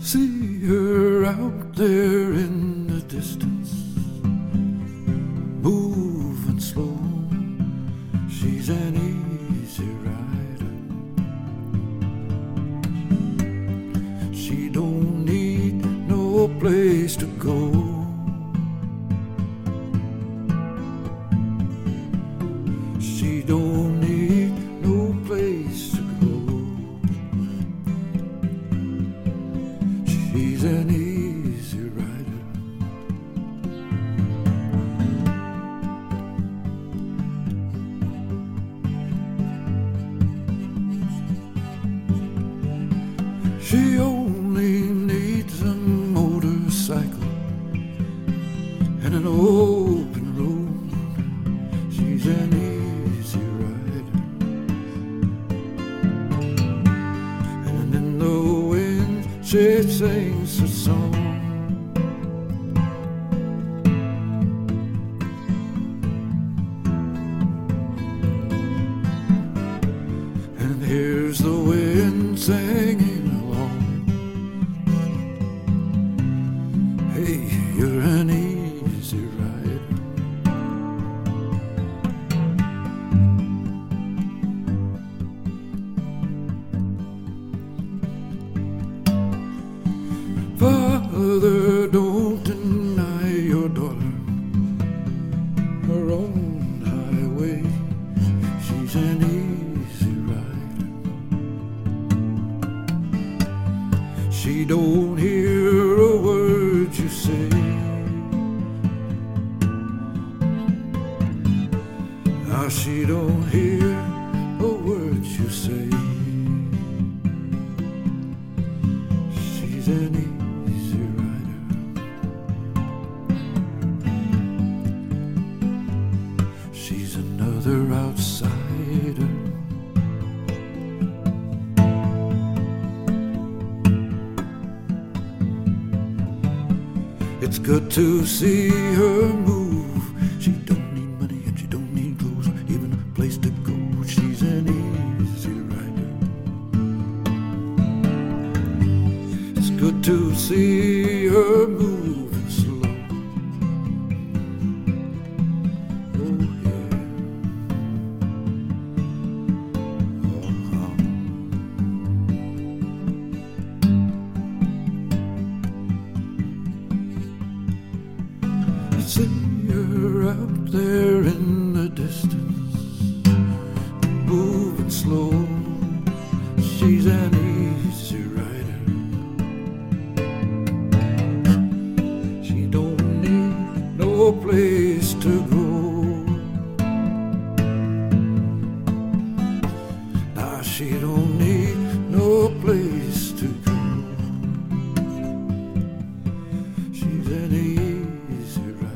See her out there in the distance, moving slow. She's an easy rider. She don't need no place to go. She don't need no place to go. She's an easy rider. She only needs a motorcycle and an open road. She's an easy rider. And in the wind she sings a song. And here's the wind singing along. Hey, you're an easy rider. Father, don't deny your daughter her own highway. She's an easy rider. She don't hear a word you say. Now she don't hear a word you say. She's an easy rider. She's another outsider. It's good to see her move. She don't need money and she don't need clothes or even a place to go. She's an easy rider. It's good to see her moving slow. Oh yeah. See her out there in the distance, moving slow. She's an easy rider. She don't need no place to go. Now she don't need no place to go. She's an easy rider.